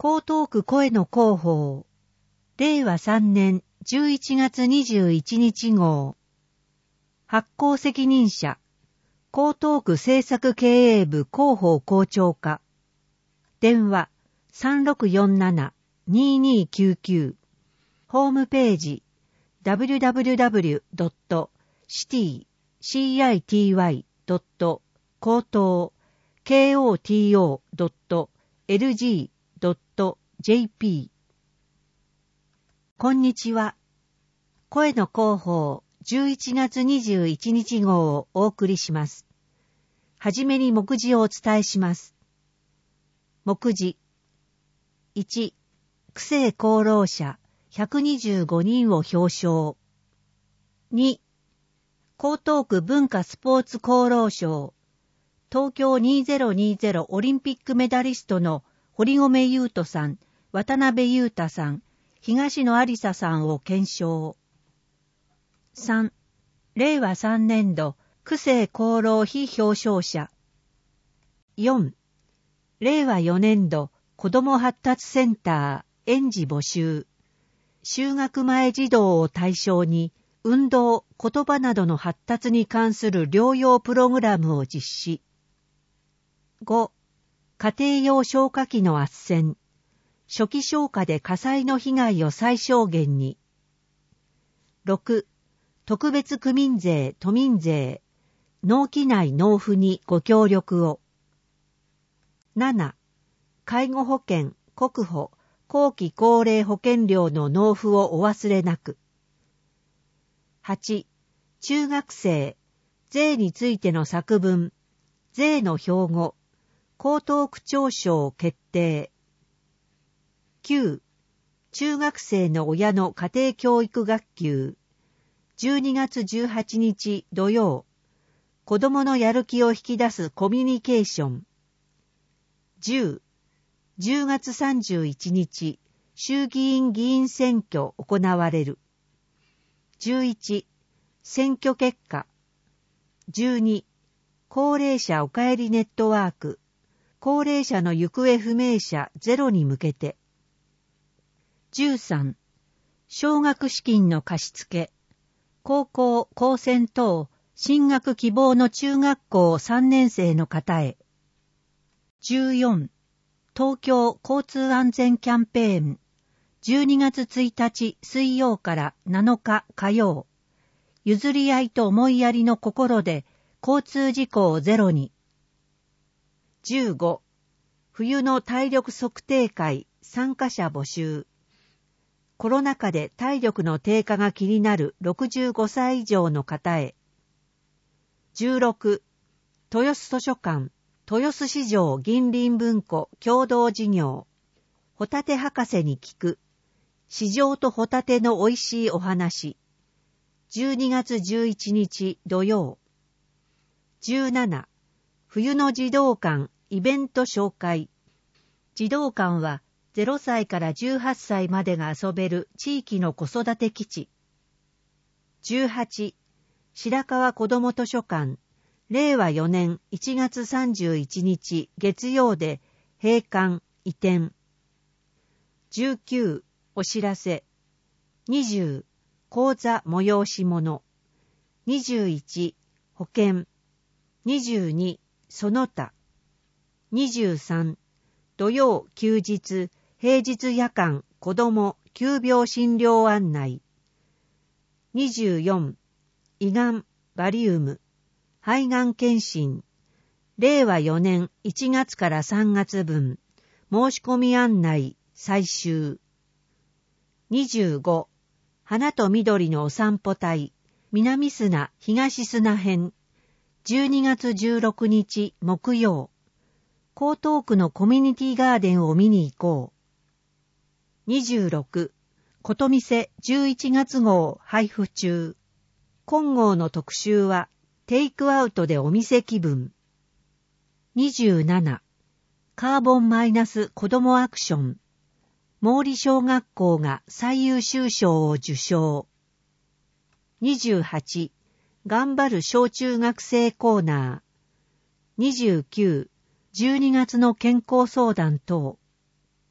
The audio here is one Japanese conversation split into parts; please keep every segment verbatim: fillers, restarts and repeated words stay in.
江東区声の広報。れいわさんねんじゅういちがつにじゅういちにち号。発行責任者。江東区政策経営部広報校長課。電話 さんろくよんななにーにーきゅうきゅう。ホームページ ダブリュダブリュダブリュドットシティドット高等 ケーオーティーオードットエルジードットジェーピー。 こんにちは。声の広報じゅういちがつにじゅういちにち号をお送りします。はじめに目次をお伝えします。目次いち、区政功労者ひゃくにじゅうごにんを表彰。に、江東区文化スポーツ功労賞、東京にせんにじゅうオリンピックメダリストの堀米雄斗さん、渡辺裕太さん、東野有沙さんを顕彰。さん、れいわさんねん度区政功労非表彰者。よん、れいわよねん度子ども発達センター園児募集。就学前児童を対象に運動、言葉などの発達に関する療養プログラムを実施。ご、家庭用消火器の斡旋。初期消火で火災の被害を最小限に。ろく、特別区民税、都民税、納期内納付にご協力を。なな、介護保険、国保、後期高齢保険料の納付をお忘れなく。はち、中学生、税についての作文、税の標語、江東区長賞決定。きゅう、中学生の親の家庭教育学級、じゅうにがつじゅうはちにち土曜、子どものやる気を引き出すコミュニケーション。じゅう、じゅうがつさんじゅういちにち、衆議院議員選挙行われる。じゅういち、選挙結果。じゅうに、高齢者おかえりネットワーク、高齢者の行方不明者ゼロに向けて。じゅうさん、奨学資金の貸付、高校、高専等、進学希望の中学校さんねん生の方へ。じゅうよん、東京交通安全キャンペーン、じゅうにがつついたち水曜からなのか火曜、譲り合いと思いやりの心で交通事故をゼロに。じゅうご、冬の体力測定会参加者募集。コロナ禍で体力の低下が気になるろくじゅうごさい以上の方へ。じゅうろく、豊洲図書館、豊洲市場銀鱗文庫共同事業、ホタテ博士に聞く、市場とホタテの美味しいお話。じゅうにがつじゅういちにち土曜。じゅうなな、冬の児童館イベント紹介。児童館はゼロさいからじゅうはっさいまでが遊べる地域の子育て基地。じゅうはち、白川子ども図書館、れいわよねんいちがつさんじゅういちにち月曜で閉館移転。じゅうきゅう、お知らせ。にじゅう、講座催し物。にじゅういち、保険。にじゅうに、その他。にじゅうさん、土曜休日平日夜間子ども急病診療案内。にじゅうよん、胃がんバリウム肺がん検診。れいわよねんいちがつからさんがつぶん申し込み案内最終。にじゅうご、花と緑のお散歩隊南砂東砂編。じゅうにがつじゅうろくにち木曜。江東区のコミュニティガーデンを見に行こう。にじゅうろく、ことみせじゅういちがつ号配布中。今号の特集はテイクアウトでお店気分。にじゅうなな、カーボンマイナス子どもアクション。毛利小学校が最優秀賞を受賞。にじゅうはち、頑張る小中学生コーナー。にじゅうきゅう、じゅうにがつの健康相談等。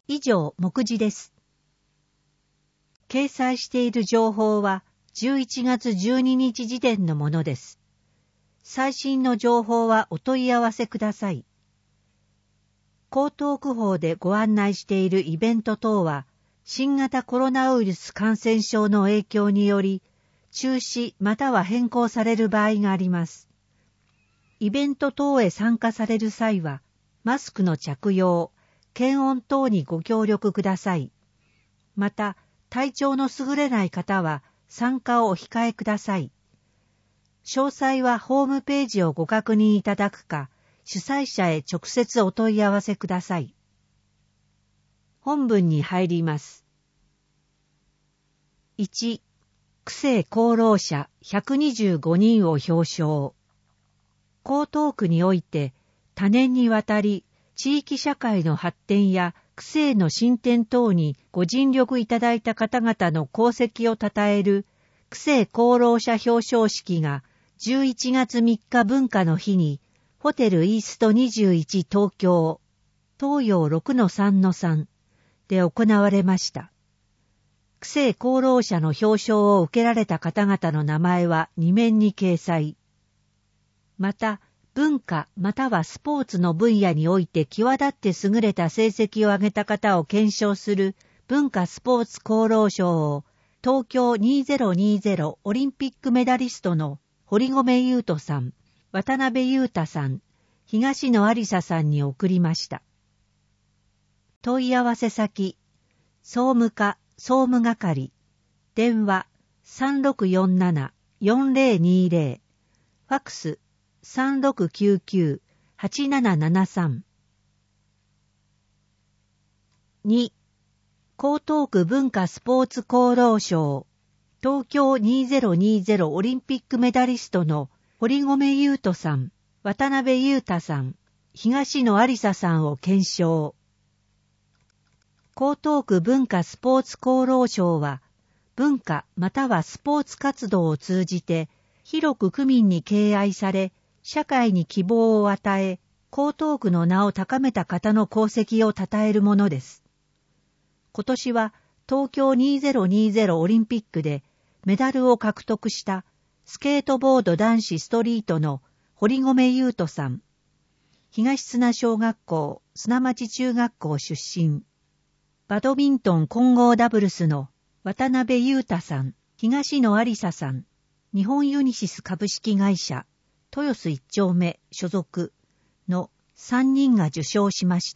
以上、目次です。掲載している情報はじゅういちがつじゅうににち時点のものです。最新の情報はお問い合わせください。江東区法でご案内しているイベント等は、新型コロナウイルス感染症の影響により、中止または変更される場合があります。イベント等へ参加される際は、マスクの着用、検温等にご協力ください。また、体調の優れない方は参加をお控えください。詳細はホームページをご確認いただくか、主催者へ直接お問い合わせください。本文に入ります。いち、区政功労者ひゃくにじゅうごにんを表彰。江東区において多年にわたり地域社会の発展や区政の進展等にご尽力いただいた方々の功績をたたえる区政功労者表彰式がじゅういちがつみっか文化の日にホテルイーストにじゅういち東京東洋 ろくのさんのさん で行われました。区政功労者の表彰を受けられた方々の名前はに面に掲載。また、文化またはスポーツの分野において際立って優れた成績を上げた方を顕彰する文化スポーツ功労賞を東京にせんにじゅうオリンピックメダリストの堀米雄斗さん、渡辺裕太さん、東野有沙さんに送りました。問い合わせ先、総務課総務係、電話 さんろくよんななよんぜろにぜろ、ファックスさんろくきゅうきゅうはちななななさん。に、江東区文化スポーツ功労賞、東京にせんにじゅうオリンピックメダリストの堀米雄斗さん、渡辺裕太さん、東野有沙さんを顕彰。江東区文化スポーツ功労賞は、文化またはスポーツ活動を通じて、広く区民に敬愛され、社会に希望を与え、江東区の名を高めた方の功績を称えるものです。今年は東京にせんにじゅうオリンピックでメダルを獲得したスケートボード男子ストリートの堀米雄斗さん、東綱小学校砂町中学校出身、バドミントン混合ダブルスの渡辺裕太さん、東野有沙さん、日本ユニシス株式会社豊洲一丁目所属のさんにんが受賞しました。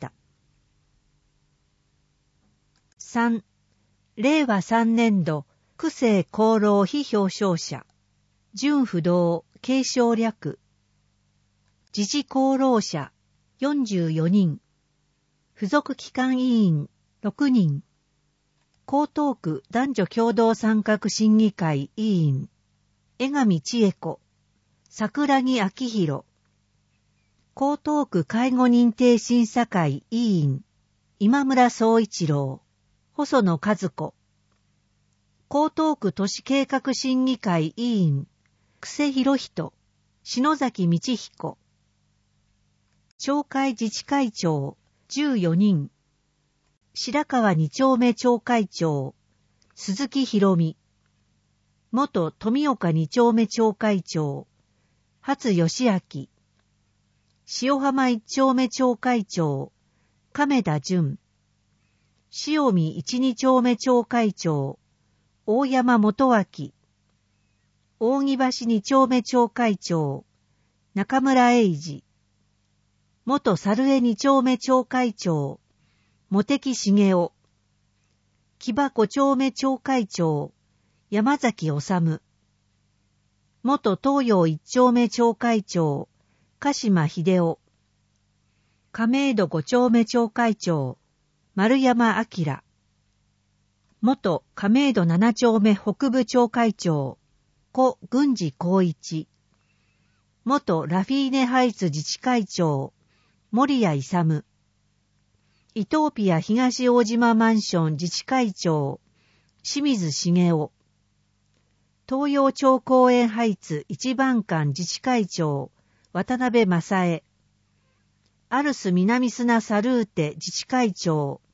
さん、れいわさんねんど区政功労非表彰者、準不動継承略、自治功労者よんじゅうよにん、付属機関委員ろくにん、江東区男女共同参画審議会委員、江上千恵子、桜木明宏、江東区介護認定審査会委員、今村総一郎、細野和子、江東区都市計画審議会委員、久世博人、篠崎道彦、町会自治会長じゅうよにん、白川二丁目町会長、鈴木博美、元富岡二丁目町会長、初義明、塩浜一丁目町会長、亀田淳、塩見一二丁目町会長、大山元脇、扇橋二丁目町会長、中村英二、元猿江二丁目町会長、茂木茂雄、木場五丁目町会長、山崎治、元東洋一丁目町会長、鹿島秀夫、亀戸五丁目町会長、丸山明、元亀戸七丁目北部町会長、故郡司光一、元ラフィーネハイツ自治会長、森谷勇、イトーピア東大島マンション自治会長、清水茂雄、東洋町公園ハイツ一番館自治会長、渡辺正恵、アルス南砂サルーテ自治会長、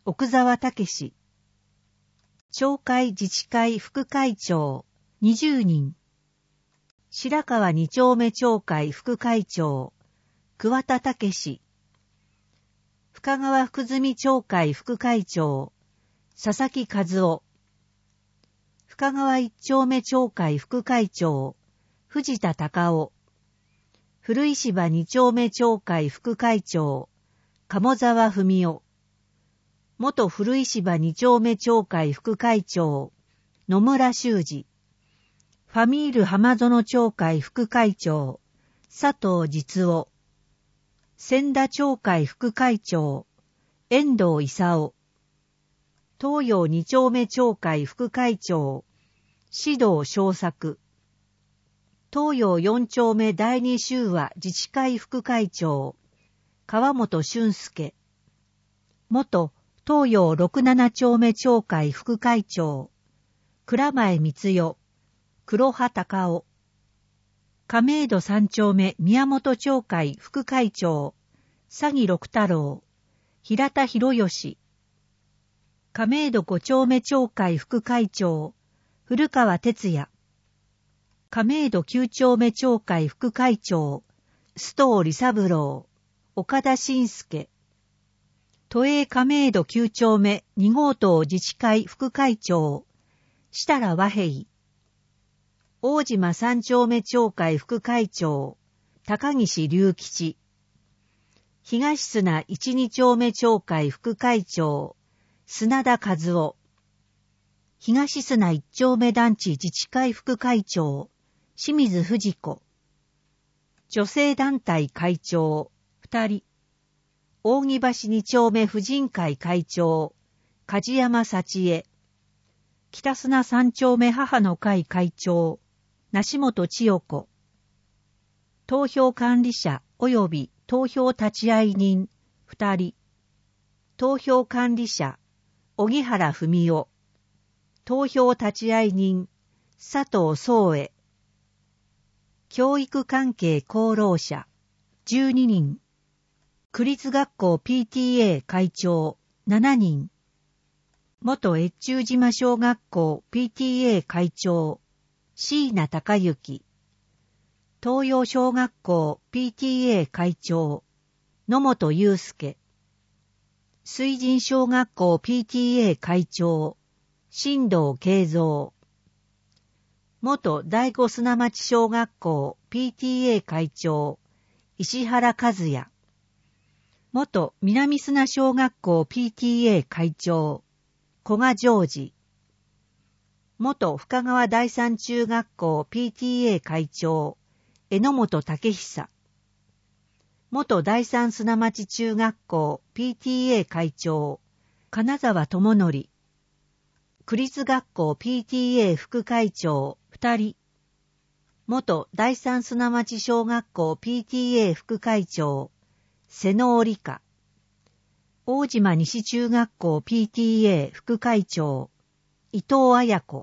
奥沢武史。町会自治会副会長にじゅうにん。白川二丁目町会副会長桑田武史。深川福住町会副会長佐々木和夫。深川一丁目町会副会長藤田隆夫。古石場二丁目町会副会長鴨沢文夫。元古石場二丁目町会副会長野村修二。ファミール浜園町会副会長佐藤実夫。千田町会副会長遠藤勲。東洋二丁目町会副会長指導正作。東洋四丁目第二州和自治会副会長川本俊介。元東洋六七丁目町会副会長倉前光代黒羽隆夫。亀戸三丁目宮本町会副会長佐木六太郎平田博義。亀戸五丁目町会副会長古川哲也。亀戸九丁目町会副会長須藤利三郎岡田信介。都営亀戸九丁目二号棟自治会副会長設楽和平。大島三丁目町会副会長高岸隆吉。東砂一二丁目町会副会長砂田和夫。東砂一丁目団地自治会副会長清水藤子。女性団体会長二人。扇橋二丁目婦人会会長梶山幸恵。北砂三丁目母の会会長梨本千代子。投票管理者及び投票立会人二人。投票管理者荻原文夫。投票立会人佐藤宗恵。教育関係功労者じゅうににん。区立学校 ピーティーエー 会長しちにん。元越中島小学校 ピーティーエー 会長椎名隆之。東洋小学校 ピーティーエー 会長野本祐介。水神小学校 ピーティーエー 会長新藤慶三。元第五砂町小学校 ピーティーエー 会長石原和也。元南砂小学校 ピーティーエー 会長古賀ジョージ。元深川第三中学校 ピーティーエー 会長榎本武久。元第三砂町中学校 ピーティーエー 会長金沢智則。区立学校 ピーティーエー 副会長二人。元第三砂町小学校 ピーティーエー 副会長瀬能理香。大島西中学校 ピーティーエー 副会長伊藤彩子。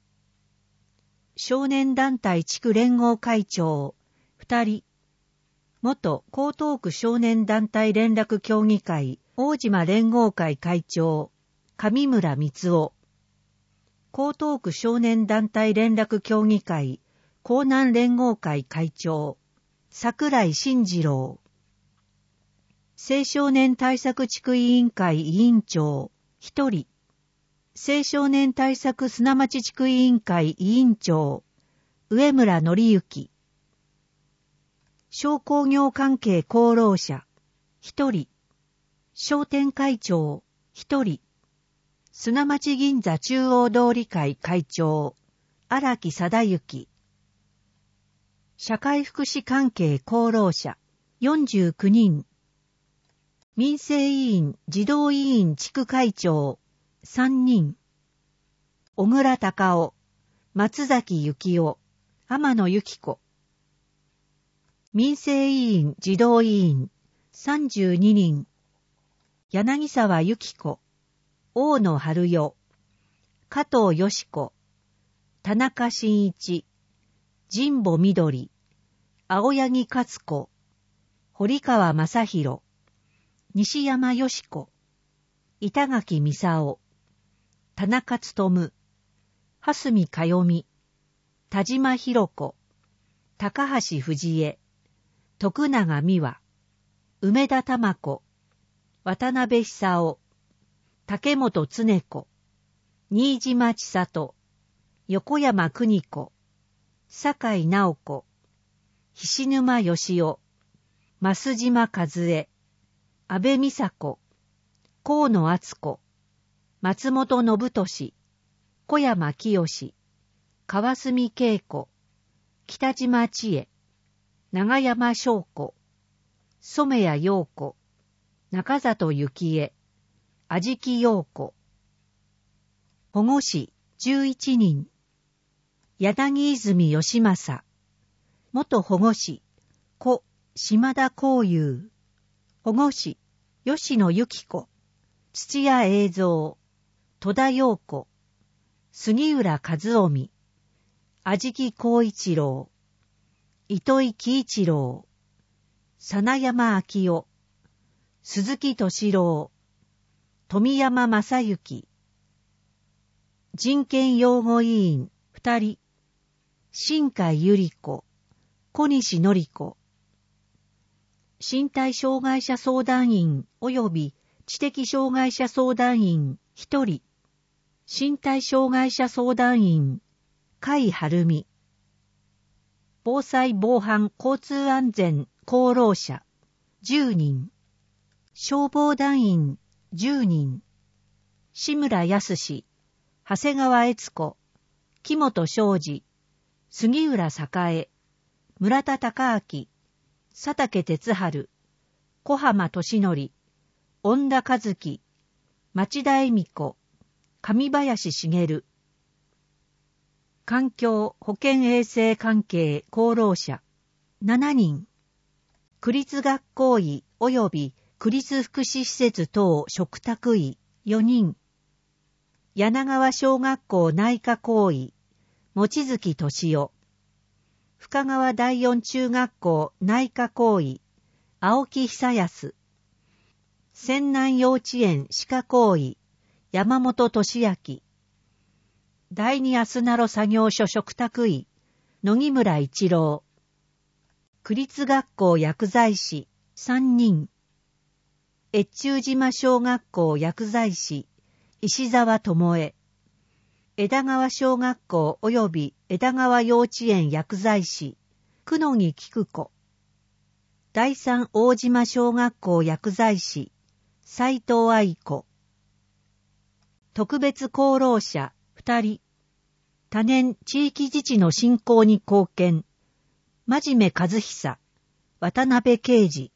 少年団体地区連合会長二人。元江東区少年団体連絡協議会大島連合会会長上村光夫。江東区少年団体連絡協議会江南連合会会長櫻井慎次郎。青少年対策地区委員会委員長一人。青少年対策砂町地区委員会委員長上村則之。商工業関係功労者一人。商店会長一人。砂町銀座中央通り会会長荒木貞之。社会福祉関係功労者よんじゅうきゅうにん。民生委員児童委員地区会長さんにん。小倉隆夫、松崎幸夫、天野由紀子。民生委員児童委員さんじゅうににん。柳沢由紀子、大野春代、加藤よし子、田中真一、神保みどり、青柳勝子、堀川正宏、西山よし子、 板垣美沙田中勉、蓮見かよみ、田島博子、高橋藤江、徳永美和、梅田玉子、渡辺久夫、竹本恒子、新島千里、横山邦子、酒井直子、菱沼義夫、増島和恵、安倍美佐子、河野敦子、松本信俊、小山清、川澄恵子、北島千恵、長山翔子、染谷陽子、中里幸恵、安食陽子。保護司じゅういちにん。柳泉義正、元保護司、故島田幸雄、保護司、吉野由紀子、土屋栄三、戸田陽子、杉浦和臣、安食光一郎、糸井喜一郎、真山昭夫、鈴木敏郎、富山正幸、人権擁護委員二人、新海百合子、小西典子、身体障害者相談員及び知的障害者相談員一人、身体障害者相談員甲斐晴美、防災防犯交通安全功労者じゅうにん、消防団員じゅうにん、志村康、長谷川悦子、木本昌司、杉浦栄、村田孝明、佐竹哲治、小浜俊則、恩田和樹、町田恵美子、上林茂、環境保健衛生関係功労者しちにん、区立学校医及び区立福祉施設等嘱託医よにん、柳川小学校内科校医望月俊夫、深川第四中学校内科校医青木久康、仙南幼稚園歯科校医山本俊明、第二安奈作業所嘱託医野木村一郎、区立学校薬剤師さんにん、越中島小学校薬剤師石沢智恵、枝川小学校及び枝川幼稚園薬剤師久野木菊子、第三大島小学校薬剤師斉藤愛子、特別功労者ふたり、多年地域自治の振興に貢献真面目和久、渡辺啓二、